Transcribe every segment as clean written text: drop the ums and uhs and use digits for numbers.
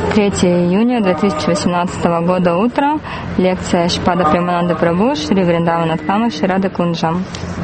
3 июня 2018 года, утро. Лекция Шпада Премананда Прабху, Шри Вриндаванатхама, Шри Рада Кунджам.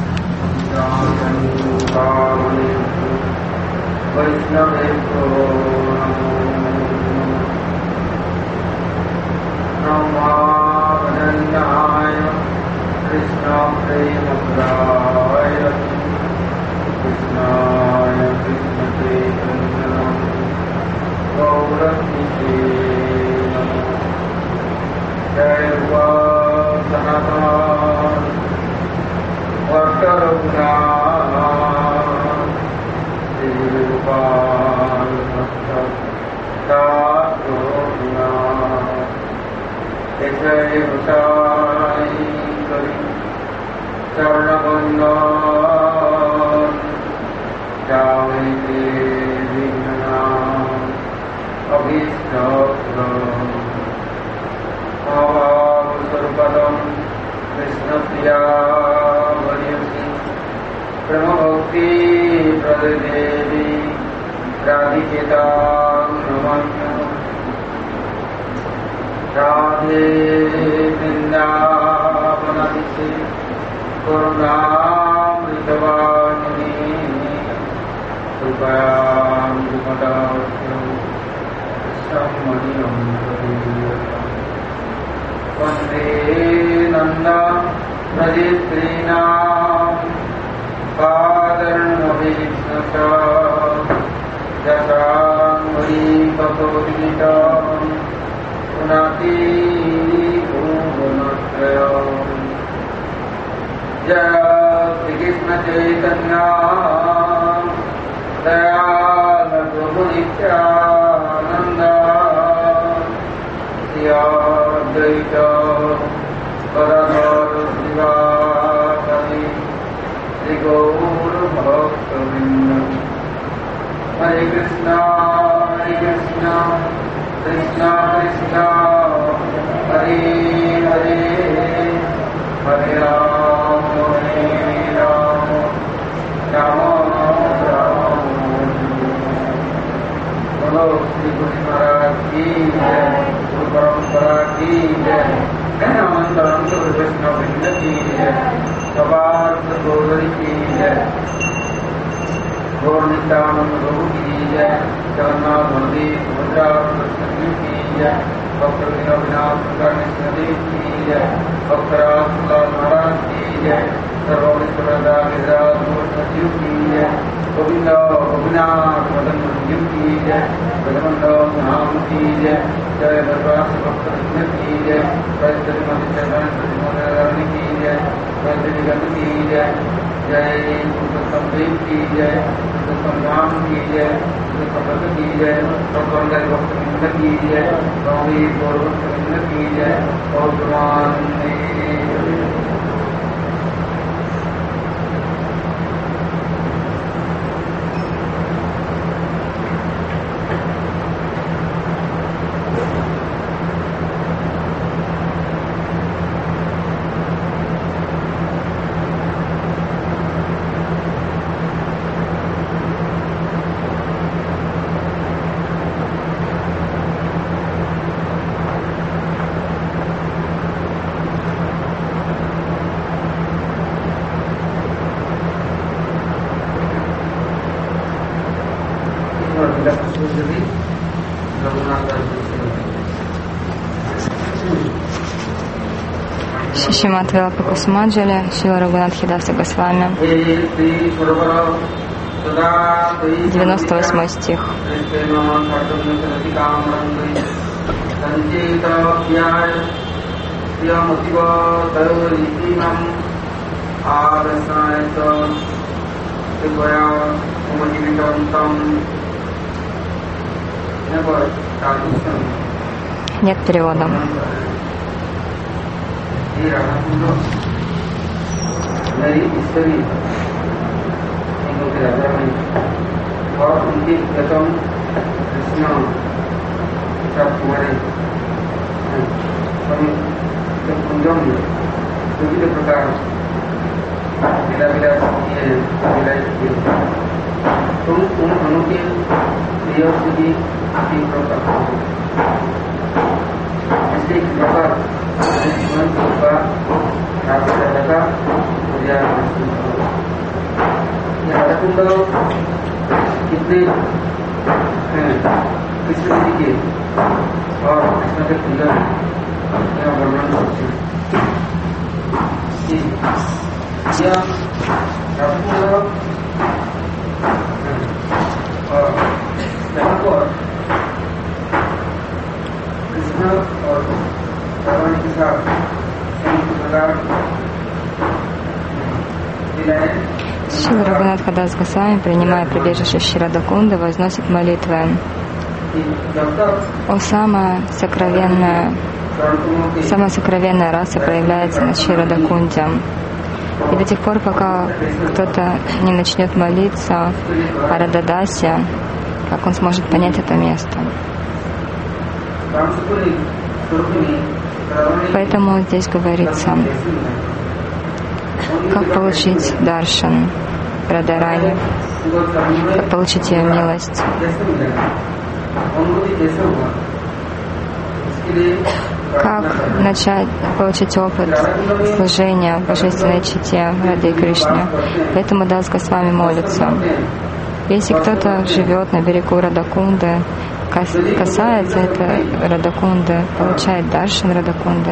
Шримад Вилапакусумаджали, Шрила Рагунатхидаса Госвами. 98 стих. Нет перевода. और उनके गतम कृष्ण सब तुम्हारे कुंजों में विविध प्रकार लीला तुम उन अनूठे कितने कृष्ण जी के और कृष्ण के प्रिय यह वर्णन करते हैं। यह और यहाँ पर कृष्ण और रावण के साथ संयुक्त प्रकार Шрила Рагунатха Дас Госвами, принимая прибежище Шрадакунды, возносит молитвы: «О, самая сокровенная раса проявляется на Шрадакунде». И до тех пор, пока кто-то не начнет молиться о Рададасе, как он сможет понять это место. Поэтому здесь говорится, как получить даршан Радарани, как получить ее милость. Как начать получить опыт служения Божественной чите Рады Кришне. Поэтому Дас Госвами молится. Если кто-то живет на берегу Радакунды, касается это Радакунды, получает даршан Радакунды,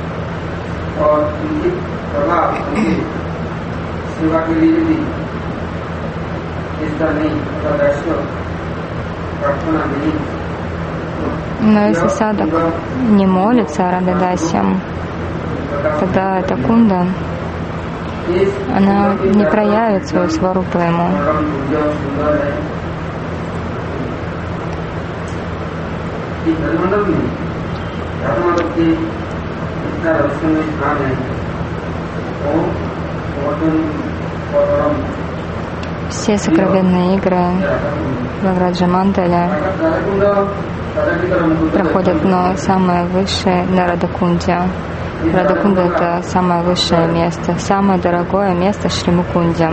но если садак не молится о Рададасе, тогда эта кунда, она не проявит свою сварупу ему. Все сокровенные игры в Раджамандале проходят, но самое высшее на Радакунде. Радакунда — это самое высшее место, самое дорогое место Шримукунде.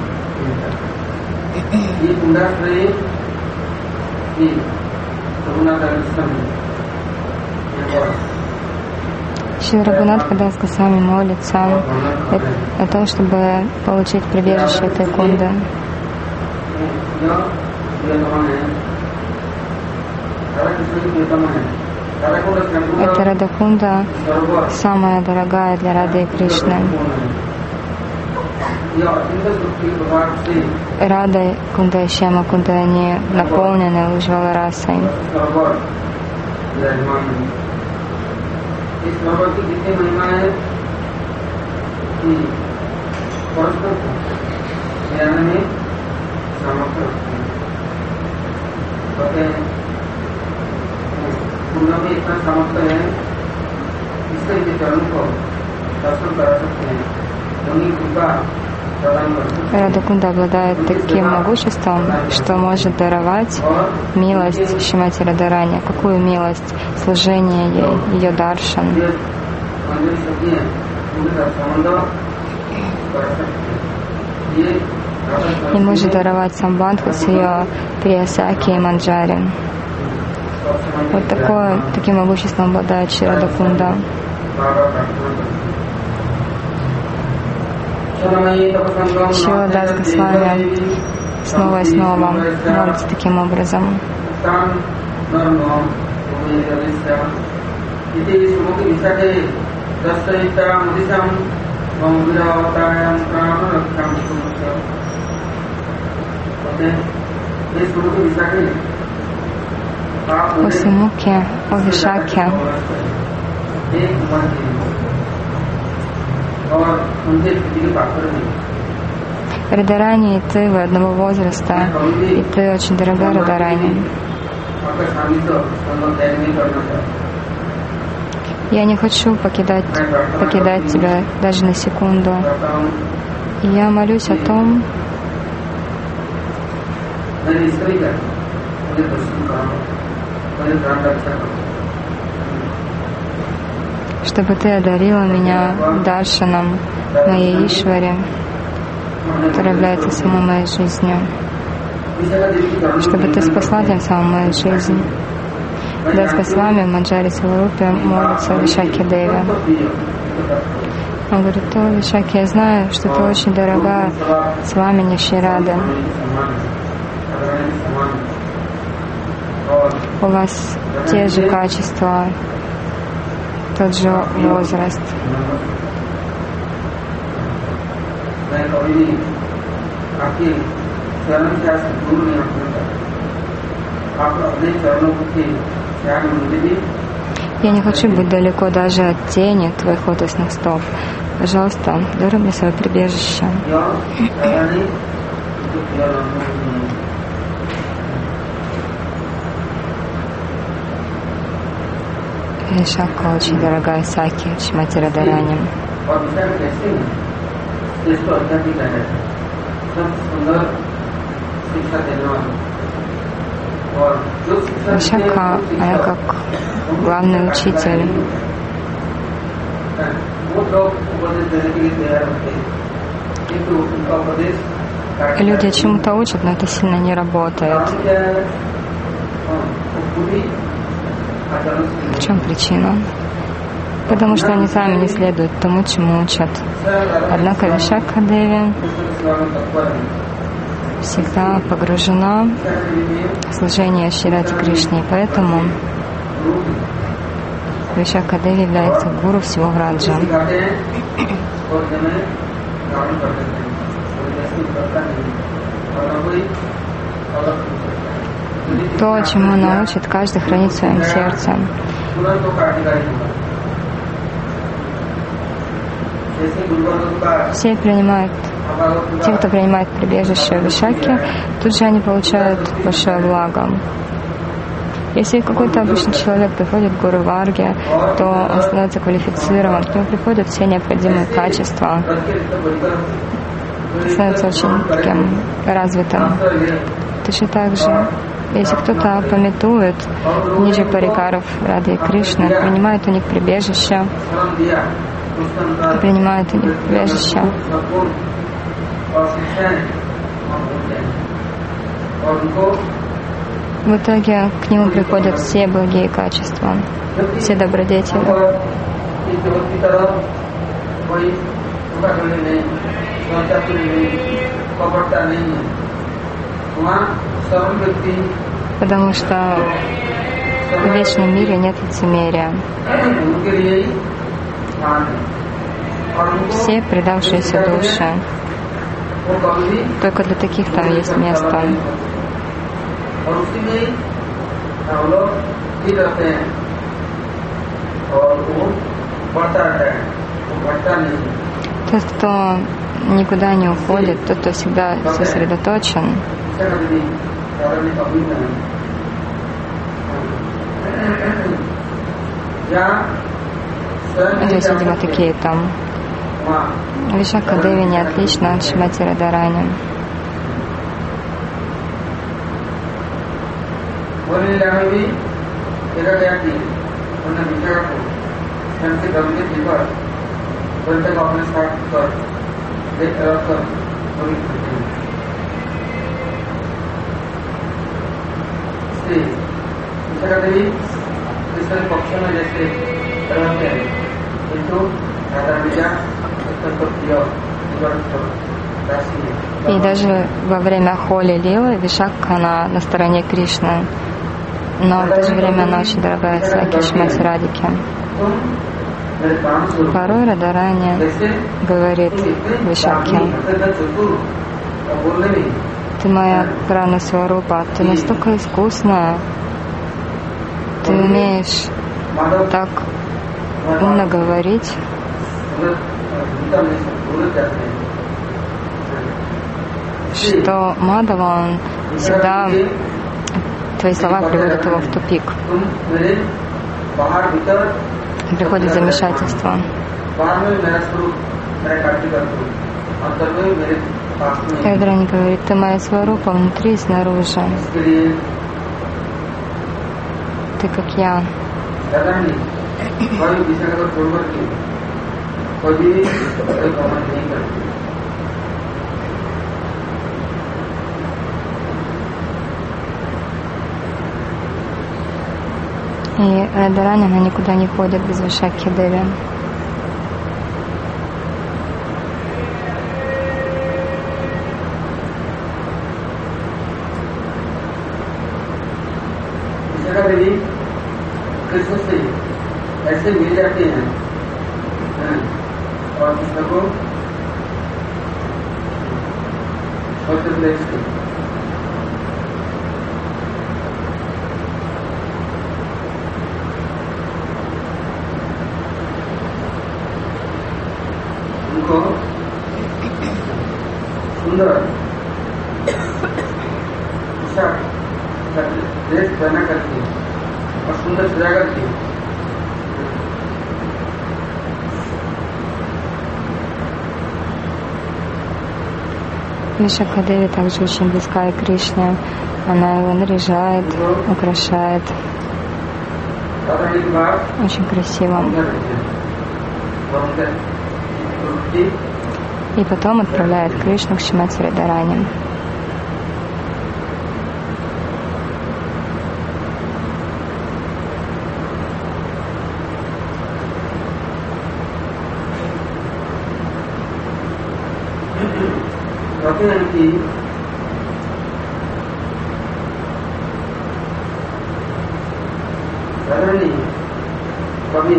Шри Рагунатха Дас Госвами молится о том, чтобы получить прибежище этой кунды. Эта Радакунда самая дорогая для Рады Кришны. Рада Кунда и Шьяма Кунда, они наполнены Уджвала расой. इस भगवत की जितनी महिमा है कि परस्पर ज्ञान में सामर्थ्य रखते हैं। कहते हैं पुण्य में इतना सामर्थ्य है, इससे इनके चरण को दर्शन करा सकते हैं। उन्हीं कृपा Радакунда обладает таким могуществом, что может даровать милость Шримати Радарани. Какую милость? Служение ей, ее даршан. И может даровать самбандху с ее Приясаки и Манджари. Вот таким могуществом обладает Шри Радакунда. Шрила Дас Госвами снова и снова молится таким образом. После муки о Вишаке Радарани и ты, вы одного возраста, и ты очень дорога Радарани. Я не хочу покидать тебя даже на секунду. И я молюсь о том, чтобы ты одарила меня даршаном моей Ишвари, которая является самой моей жизнью. чтобы Ты спасла тем самым мою жизнь. Дас Госвами в Манджари Сварупе молится Вишаке Деве. Он говорит: о, Вишаки, я знаю, что ты очень дорога с вами Ниширады. У вас те же качества, тот же возраст. Я не хочу быть далеко даже от тени твоих лотосных стоп. Пожалуйста, даруй мне свое прибежище. Вишака очень дорогая Саки, Шримати Радарани. Вишака, она как главный учитель. Люди чему-то учат, но это сильно не работает. В чем причина? Потому что они сами не следуют тому, чему учат. Однако Вишака Деви всегда погружена в служение Шри Кришне, и поэтому Вишака Деви является гуру всего Враджа. То, чему она учит, каждый хранит в своем сердце. Все принимают, те, кто принимает прибежище в Вишаке, тут же они получают большое благо. Если какой-то обычный человек приходит к Гуру Варге, то он становится квалифицирован, к нему приходят все необходимые качества, становится очень таким развитым. Точно так же, если кто-то памятует ниже парикаров Рады и Кришны, принимает у них прибежище, в итоге к нему приходят все благие качества, все добродетели. Потому что в вечном мире нет лицемерия. Все предавшиеся души. Только для таких там есть место. Тот, кто никуда не уходит, тот, кто всегда сосредоточен, здесь, видимо, такие там. Вишака Деви не отлично от Шримати Радарани. И даже во время Холи Лилы Вишака она на стороне Кришны, но в то же время она очень дорогая Саки Шримати Радике. Порой Радарани говорит Вишаке: ты моя Прана Сварупа, ты настолько искусная, ты умеешь так умно говорить, что Мадава, он всегда, твои слова приводят его в тупик, приходит замешательство. Радарани говорит: ты моя Сварупа внутри и снаружи, ты как я. И Радарани, она никуда не ходит без Вишакхи Деви. कृष्ण से ऐसे मिल जाते हैं और कृष्ण को उनको सुंदर ड्रेस पहना करके और सुंदर सजा करके Вишакха Деви также очень близка к Кришне. Она его наряжает, украшает. Очень красиво. И потом отправляет Кришну к Шримати Радарани. कहते हैं कि राधारानी कभी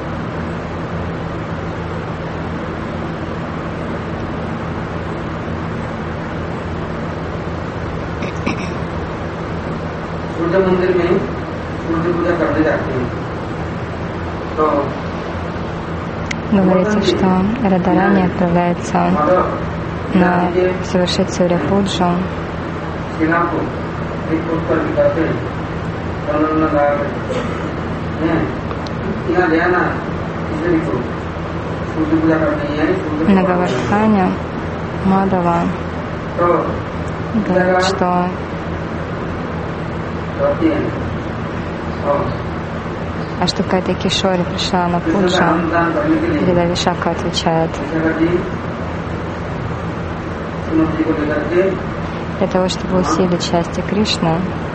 सूर्य मंदिर में सूर्य पूजा करने जाते हैं तो говорится, что Радарани отправляется на совершить Сурья-пуджу. На Гавардхане Мадава говорит, что а что какая-то Кишори пришла на пуджу, когда Вишакха отвечает: для того, чтобы усилить счастье Кришны,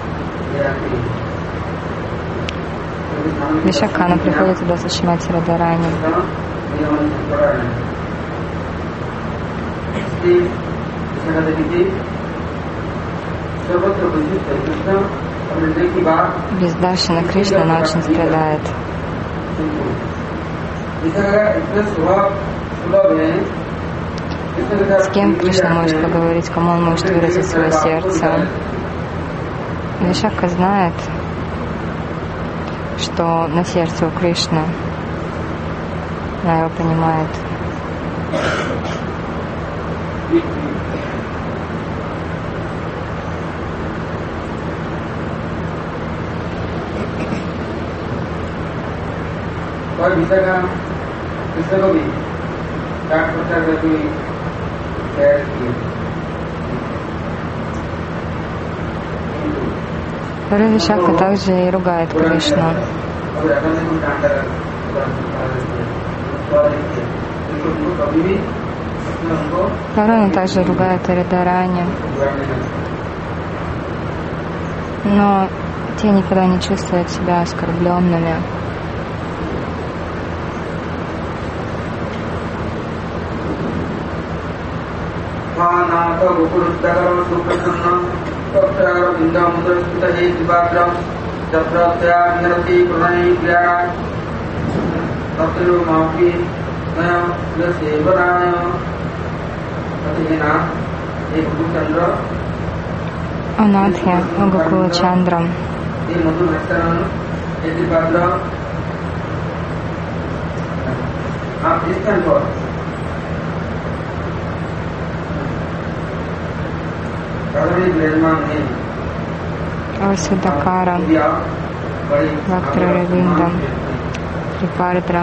Вишакха, она приходит туда со Шримати Радарани. Без Даршана Кришны она очень страдает. С кем Кришна может поговорить, кому он может выразить свое сердце. Вишакха знает, что на сердце у Кришны. Она его понимает. और विशाखा कृष्ण को भी 60% का कोई प्यार किए। Порой Вишакха также и ругает Кришну. Порой он также ругает Радарани. Но те никогда не чувствуют себя оскорбленными. Анатхи Гокула Чандра. Васудакара, Вактра Равинда, Трипардра.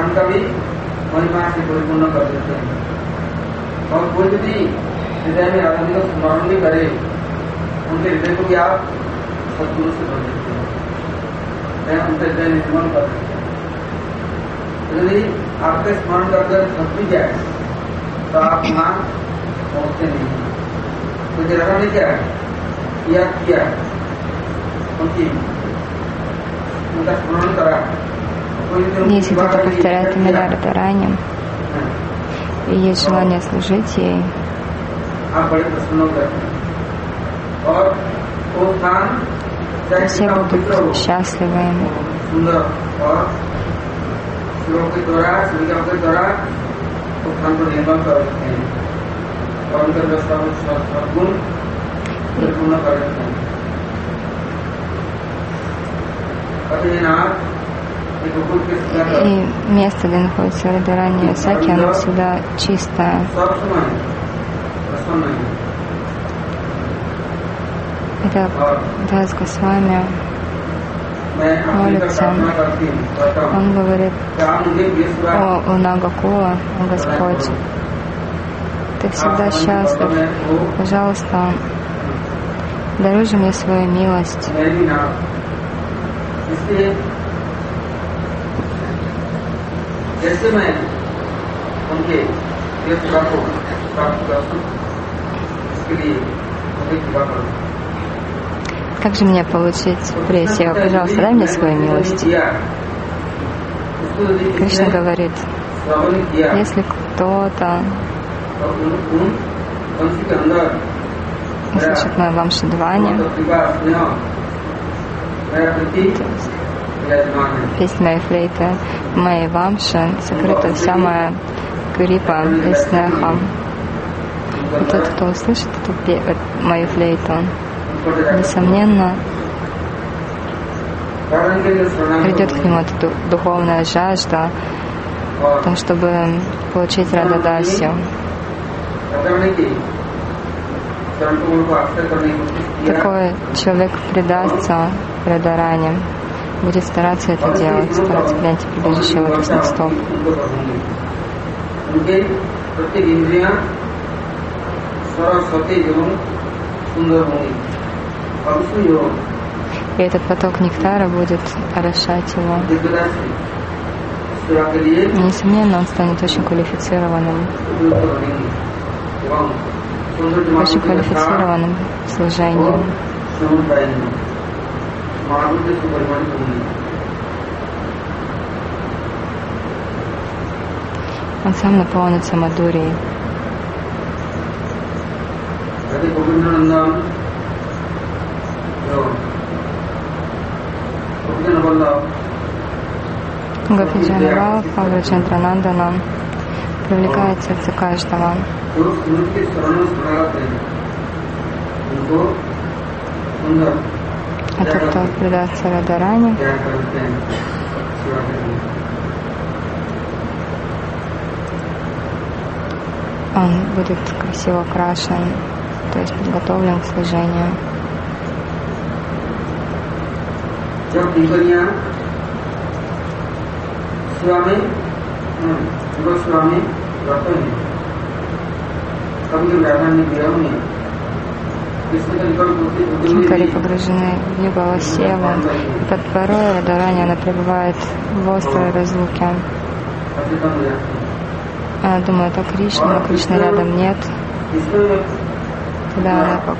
और कोई भी हृदय में आनंद का स्मरण भी करे, उनके हृदय को भी आप सद्गुरु से भर देते हैं, उनके हृदय निर्मल कर देते हैं। यदि आपके स्मरण करके थक भी जाए तो आप वहां पहुंचते नहीं। तो जरा ने क्या किया उनकी Если кто-то повторяет имена Радарани, и есть желание служить ей, то все будут счастливы им. И место, где находится Радарани и Саки, оно всегда чистое. Это Дас Госвами молится. Он говорит: о Нагакула, о Господь, ты всегда счастлив. Пожалуйста, даруй же мне свою милость. Как же мне получить прессию? Пожалуйста, дай мне свою милость. Кришна говорит: если кто-то услышит мою вамшадвани, песня моей флейты, моей вамши, сокрыта вся моя крипа и снеха. И тот, кто услышит мою флейту, несомненно, придет к нему эта духовная жажда в том, чтобы получить Рададасию. Такой человек предастся Радарани, будет стараться это делать, стараться глянуть прибежище лотосных стоп. И этот поток нектара будет орошать его. И, несомненно, он станет очень квалифицированным в служении. Он сам наполнится мадурией. Гопиджана Враджендранандана привлекает сердце каждого. А тот, кто предастся Радарани, он будет красиво окрашен, то есть подготовлен к служению. Чакари погружены в югала севу, и под порой Радарани она пребывает в острой разлуке. Она думает о Кришне, но Кришны рядом нет. Тогда она как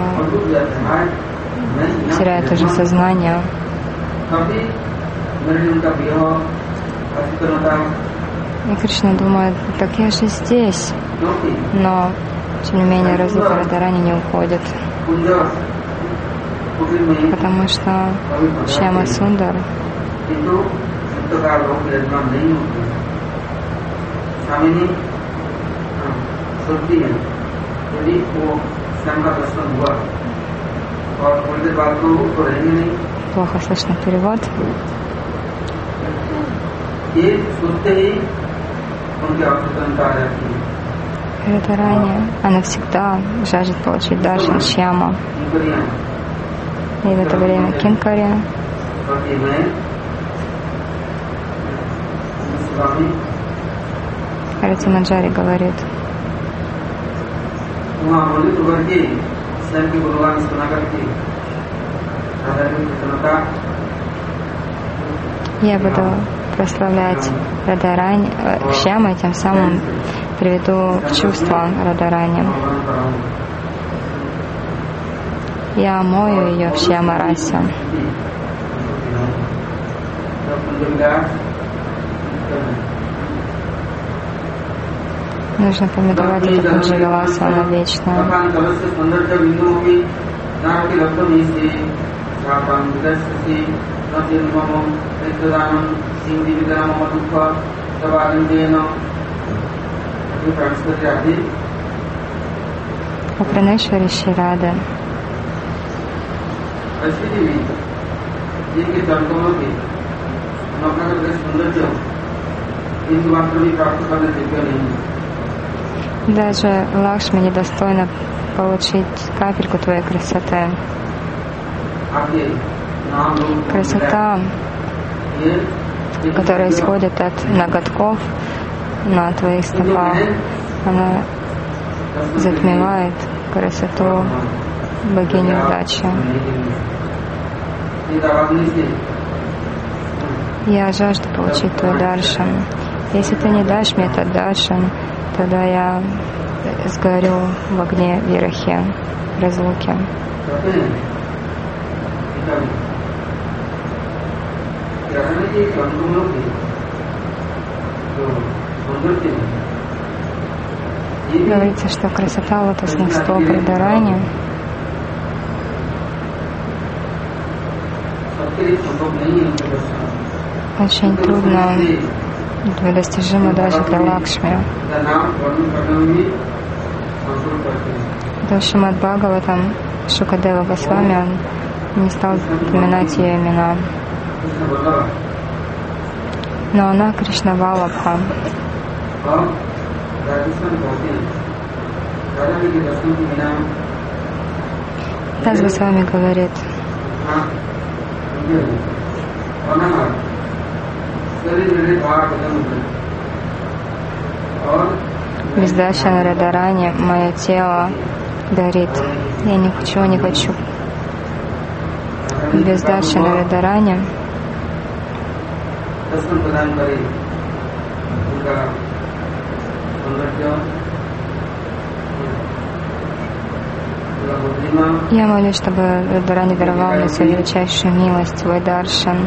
теряет уже сознание. И Кришна думает: так я же здесь. Но, тем не менее, разлука Радарани не уходит. Потому что Шьяма Сундар плохо слышно перевод. Радарани, она всегда жаждет получить даршан Шьяма. И в это время Кинкари Ратимаджари говорит: я буду прославлять Радарани, Шьяма, и тем самым приведу в чувство Радарани. Я омою ее в Шьяма-расе. Нужно помидовать эту Кунджавиласу, она вечная. У Пранешвари Шри Рады даже Лакшми недостойно получить капельку твоей красоты. Красота, которая исходит от ноготков на твоих стопах, она затмевает красоту богини удачи. Я жажду получить твой даршан. Если ты не дашь мне этот даршан, тогда я сгорю в огне вирахи, разлуки. Говорится, что красота лотосных стоп Радарани очень трудно, недостижимо даже для Лакшми. До Шримад Бхагаватам Шукадева Госвами он не стал упоминать ее имена. Но она Кришна Валабха. Дас Госвами говорит: без даршана Радарани мое тело горит. Я ничего не хочу. Без даршана Радарани я молюсь, чтобы Радарани даровал мне свою величайшую милость, свой даршан.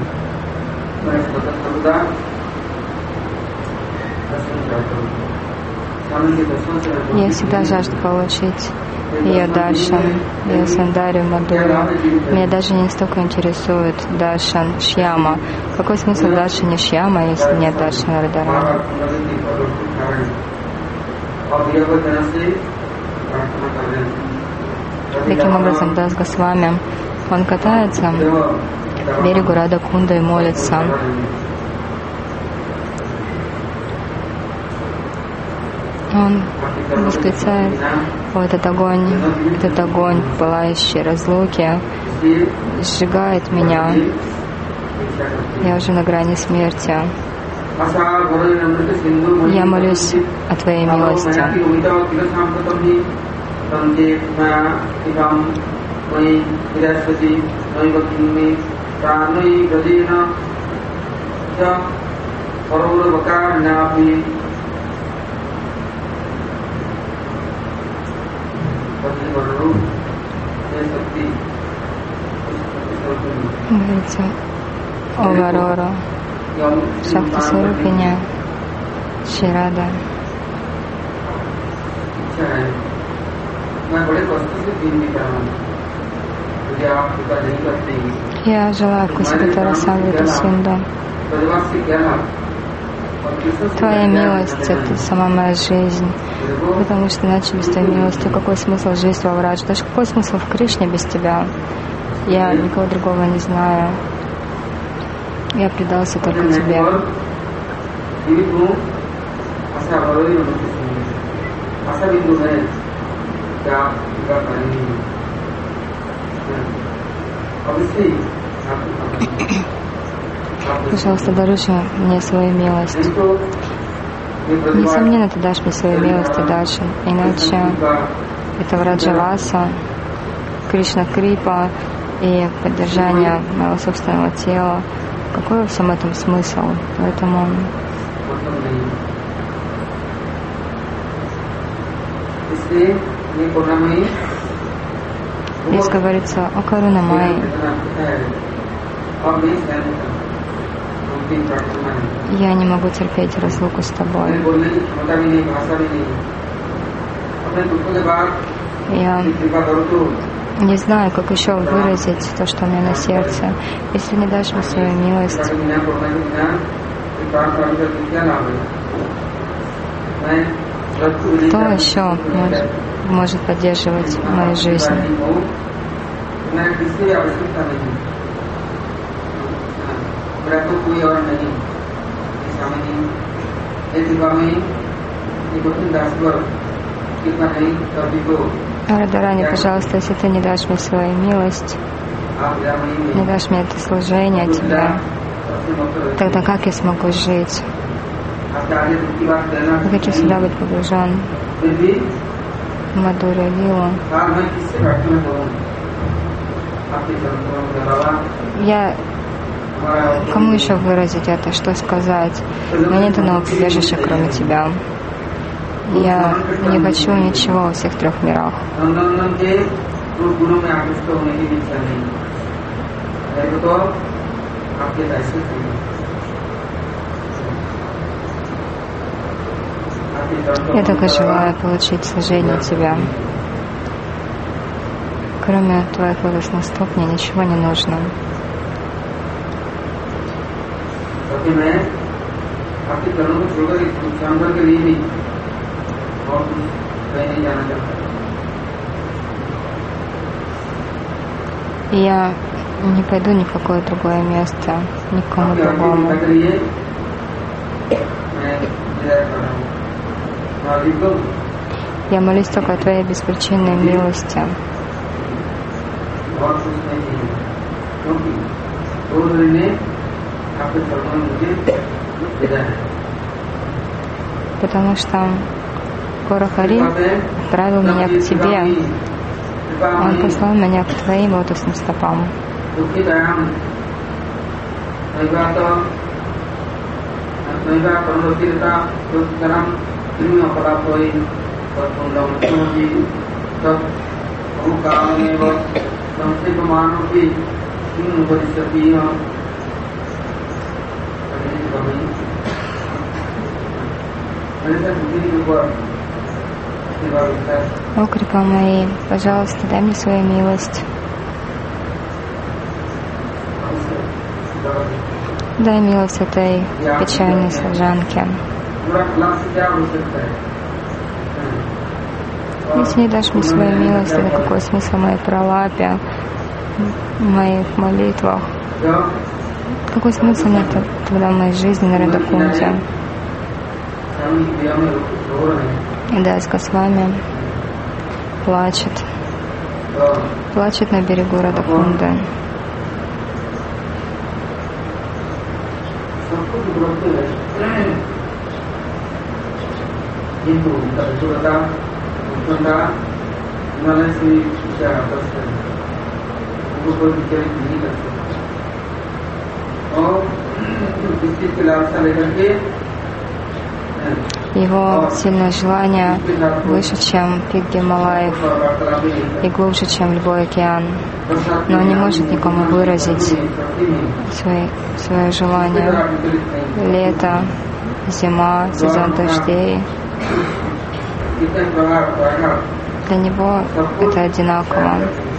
Я всегда жажду получить ее даршан, ее сандарию Мадуру. Меня даже не столько интересует даршан Шьяма. Какой смысл в даршане Шьяма, если нет даршана Радарани? Таким образом, Дас Госвами, он катается к берегу Радакунда и молится. Он восклицает: «О, этот огонь, пылающий разлуки, сжигает меня. Я уже на грани смерти. Я молюсь о Твоей милости». Говорится о Варору, Шакти Сварупине Шри Рада. Я желаю вкусить эту Расамриту Синду. Твоя милость — это сама моя жизнь. Потому что иначе без Твоей милости какой смысл жить во Врадж? Даже какой смысл в Кришне без Тебя? Я никого другого не знаю. Я предался только Тебе. Пожалуйста, даруй мне свою милость. Несомненно, Ты дашь мне свою милость и дальше. Иначе это Враджаваса, Кришна Крипа и поддержание моего собственного тела. Какой во всем этом смысл? Поэтому здесь говорится о Карунамайи. Я не могу терпеть разлуку с тобой. Я не знаю, как еще выразить то, что у меня на сердце. Если не дашь мне свою милость, кто еще может поддерживать мою жизнь? Радхарани, пожалуйста, если ты не дашь мне свою милость, не дашь мне это служение тебя, тогда как я смогу жить? Я хочу всегда быть погружен в Мадхурья Лилу. Я кому еще выразить это, что сказать? У меня нет иного прибежища, кроме тебя. Я не хочу ничего во всех трех мирах. Я только желаю получить служение от тебя. Кроме твоих лотосных стоп мне ничего не нужно. И я не пойду ни в какое другое место, ни к кому другому. Я молюсь только о твоей беспричинной милости. Потому что Гора-Хари отправил меня к тебе. Он послал меня к твоим лотосным стопам. О, крипа мои, пожалуйста, дай мне свою милость. Дай милость этой печальной служанке. Если не дашь мне свою милость, тогда какой смысл моей пролапе, моих молитвах? Какой смысл мне тогда в моей жизни на Радакунде? И Дас Госвами плачет на берегу Радакунды. Его сильное желание выше, чем пик Гималаев, и глубже, чем любой океан. Но он не может никому выразить свое желание. Лето, зима, сезон дождей. Для него это одинаково.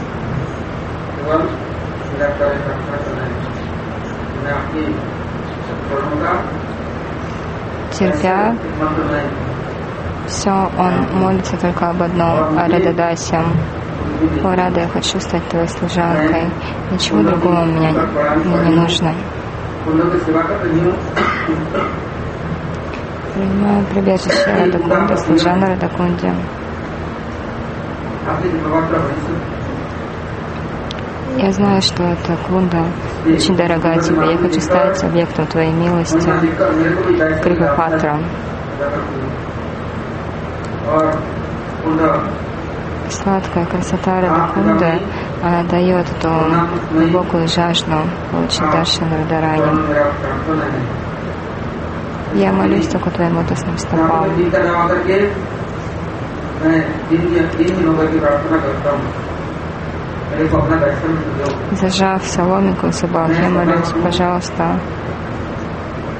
Терпя все, он молится только об одном, о Рададасе. О, Рада, я хочу стать твоей служанкой. Ничего другого мне не нужно. Принимаю прибежище Радакунды, служа на Радакунде. Я знаю, что эта кунда очень дорога тебе. Я хочу стать объектом твоей милости, Крипапатра. Сладкая красота Радакунды, она дает эту глубокую жажду получить даршана Радхарани. Я молюсь только твоим лотосным стопам. Зажав соломинку в зубах, я молюсь, пожалуйста,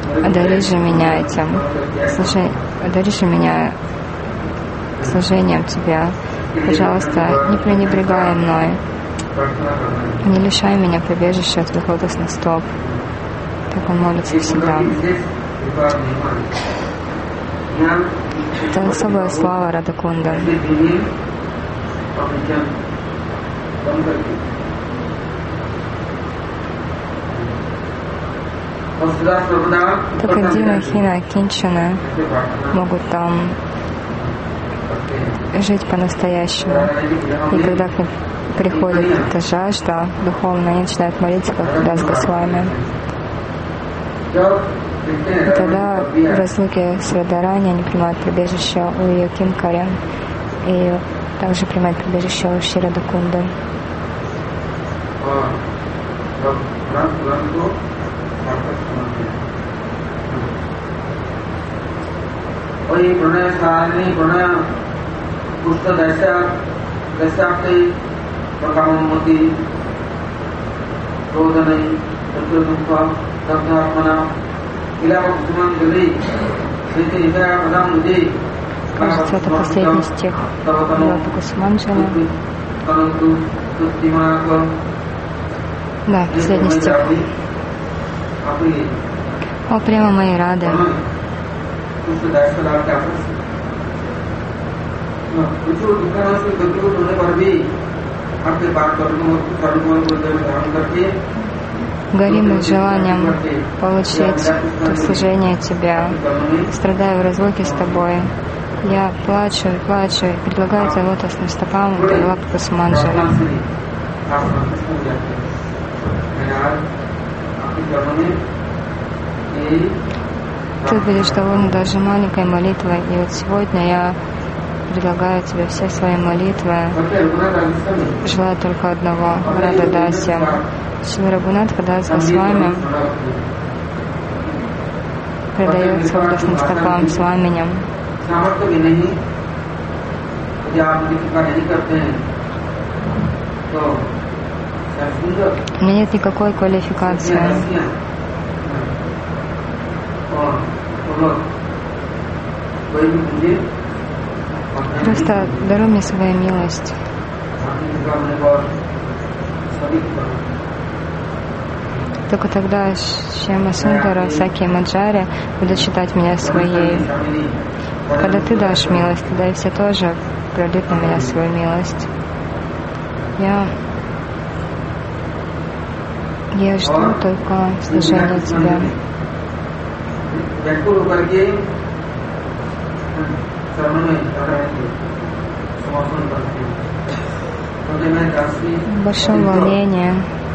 одари же меня этим, одари же меня служением Тебя. Пожалуйста, не пренебрегай мной, не лишай меня прибежища от Твоих лотосных стоп. Так он молится всегда. Это особая слава Радакунда. Только Дина, Хина, Кинчана могут там жить по-настоящему. И когда к ним приходит эта жажда духовная, они начинают молиться, как Дас Госвами. И тогда в разлуке с Радарани они принимают прибежище у ее Кинкари и также принимают прибежище у Шри Радакунды. Кажется, это последний стих Лапа Кусманджали. Да, последний стих. О, према моей рады. Горим желанием получить служение Тебя. Страдаю в разлуке с Тобой. Я плачу и плачу и предлагаю Тебе лотосным стопам Лапа Кусманджали. Ты будешь доволен даже маленькой молитвой. И вот сегодня я предлагаю Тебе все свои молитвы. Желаю только одного — Рада Дасья. Шри Рагунатха Дас Госвами предается лотосным стопам с ламенем. У меня нет никакой квалификации. Просто даруй мне свою милость. Только тогда Шьяма Сундара, Саки и Маджари будут считать меня своей. Когда Ты дашь милость, тогда и все тоже прольют на меня свою милость. Я жду только служения Тебя. В большом волнении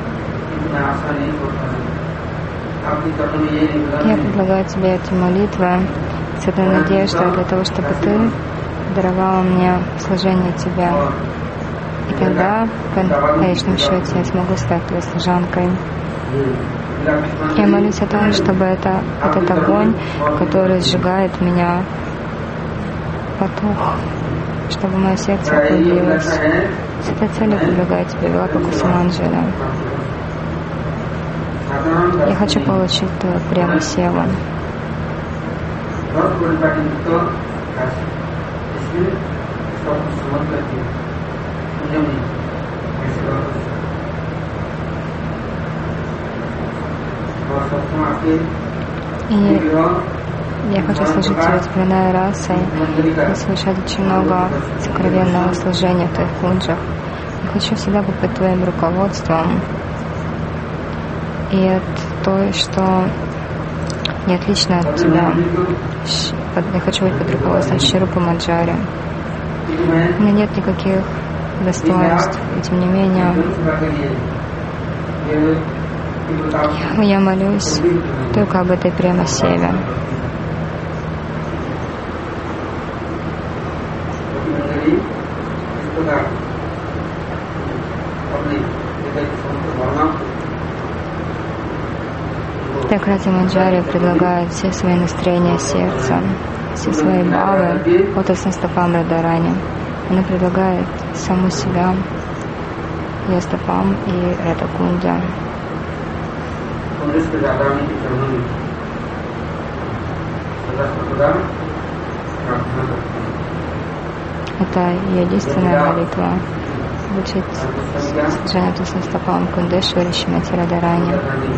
я предлагаю Тебе эти молитвы с этой надеждой для того, чтобы Ты даровала мне служение Тебя. И тогда, в конечном счете, я смогу стать Твоей служанкой. Я молюсь о том, чтобы этот огонь, который сжигает меня, потух, чтобы мое сердце охладилось. С этой целью предлагаю Тебе Лапа Кусманджали. Я хочу получить Твою прему севу. И я хочу служить Тебе с преданной расой и совершать очень много сокровенного служения в Твоих кунджах. Я хочу всегда быть под Твоим руководством и от той, что не отлично от Тебя. Я хочу быть под руководством Шрупы Маджари. У меня нет никаких достоинств, и тем не менее я молюсь только об этой према севе. Так Рати Маджари предлагает все свои настроения сердца, все свои бхавы лотосным стопам Радарани. Она предлагает саму себя ее стопам и Радакунде. Это единственная молитва. Звучит Джанату Састапам Кундешвари Шримати Радарани.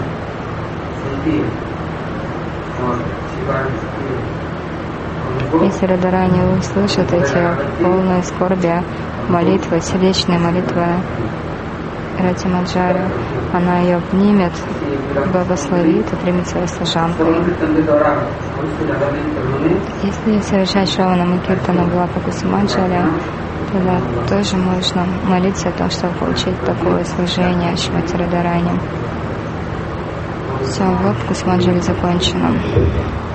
Если Радарани услышит эти полные скорби молитвы, сердечные молитвы Рати Маджари, она ее обнимет, благословит и примет своей служанкой. Если совершать Шравана Киртана Глапа Кусумаджари, тогда тоже можно молиться о том, чтобы получить такое служение Шримати Радарани. Все, вот Кусумаджари закончено.